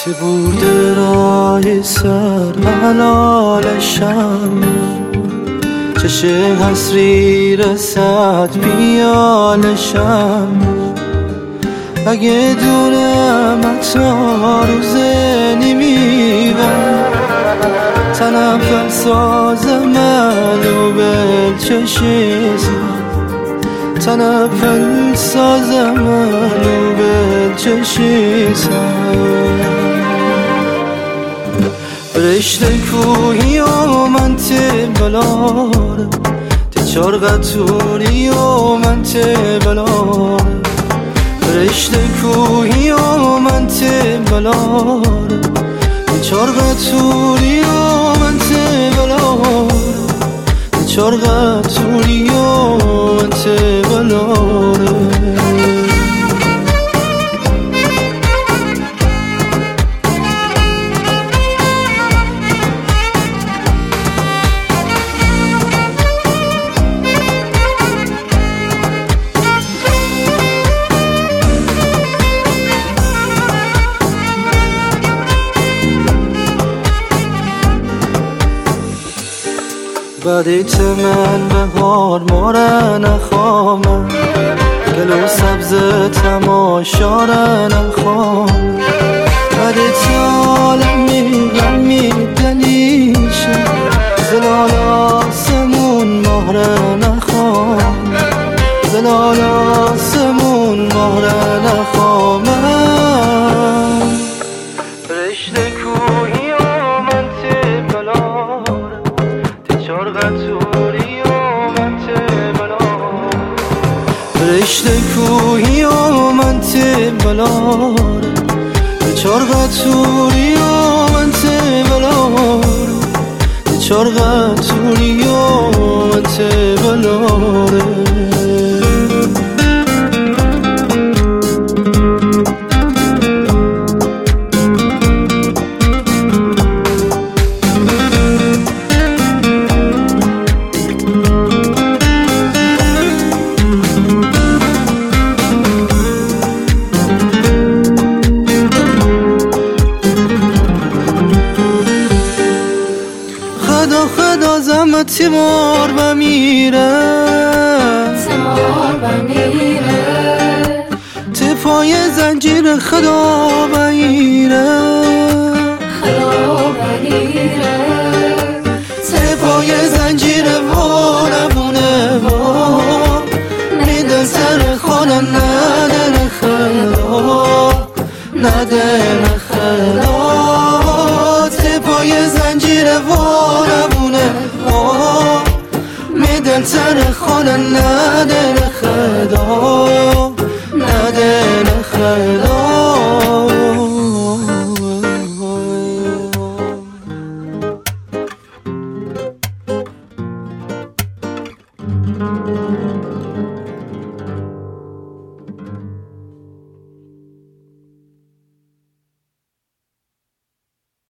Ti برده سر ملالشم چش حسری رسد بیالشم اگه دونم تا روزه نمیبن تنفل ساز منو بل چشیزم تنفل ساز منو بل چشیزم برشت کوهی و من تی بلاره تی چارغتونی و من تی بلاره برشت کوهی و من تی بلاره تی چارغتونی و من تی بلاره تی چارغتونی و من تی بلاره بدیت من بهار ماره نخوامم گلو سبز تماشاره نخوام بدیت عالمی غمی دلیشه زلال آسمون مهره نخوام زلال آسمون مهره نخوامم برشت کوهی و من تی بلاره چارغتونی و من تی بلاره برشت کوهی و من تی بلاره چارغتونی و من تی بلاره چارغتونی و من تی بلاره خدا زمت تیمار بمیره تی پای زنجیر خدا بگیره تی پای زنجیر واربونه وار میدن سر خانه نده نخدا نده نخدا تی پای زنجیر واربونه میدن سر خانه نده نخدا نده نخدا